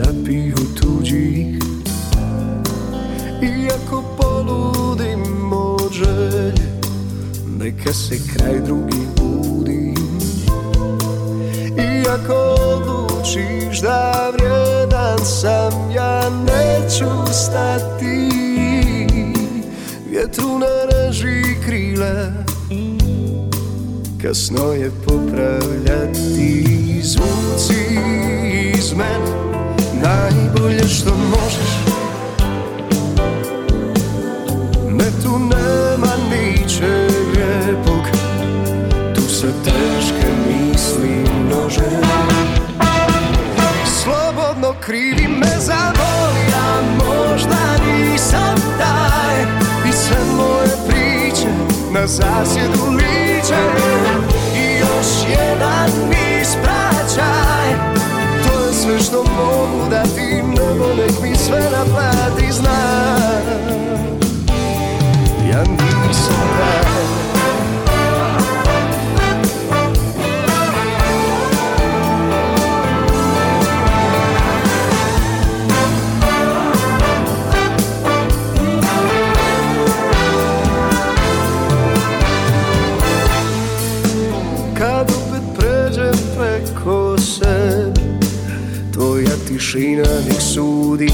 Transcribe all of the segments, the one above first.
napiju tuđih. Iako poludim od želje, neka se kraj drugih budi. Iako odlučiš da vrijedan sam, ja neću stati. Vjetru ne reži krila, kasno je popravljati. Zvuci iz mene najbolje što možeš. Ne, tu nema ničeg lijepog, tu se teške misli množe. Slobodno krivi me za bol, ja možda nisam taj. I sve moje priče na zasjedu liče. I još jedan mi ispraćaj. To je sve što mogu dati, nebo nek mi sve naplati. Znam, ja nisam taj. Kad opet pređem preko sebe, tvoja tišina nek sudi.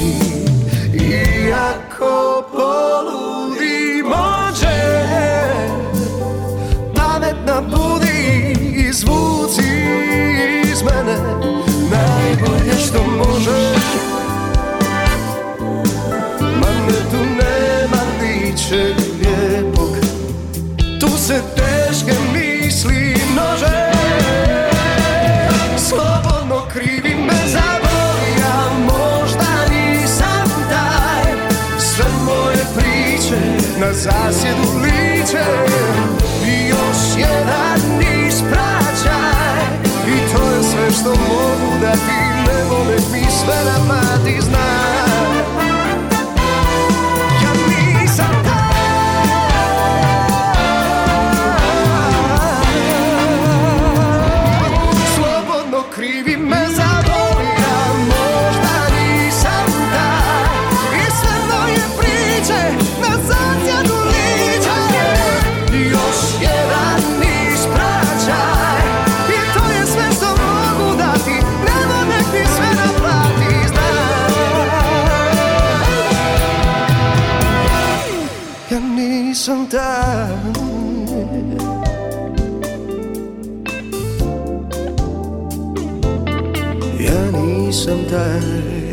Iako poludim od želje, pametna budi i zvuci iz mene najbolje što možeš. Ma ne, tu nema ničeg lijepog, tu se teške misli množe. Slobodno krivi me za bol, ja možda nisam taj. Sve moje priče na zasjedu liče. I još jedan ispraćaj. I to je sve što mogu dati, nebo nek mi sve naplati. Znam, ja nisam taj. Krivi me za bol, ja možda nisam taj. I sve moje priče na zasjedu liče. Još jedan ispraćaj. I to je sve što mogu dati, nebo nek mi sve naplati. Znam, ja nisam taj. Ja nisam taj.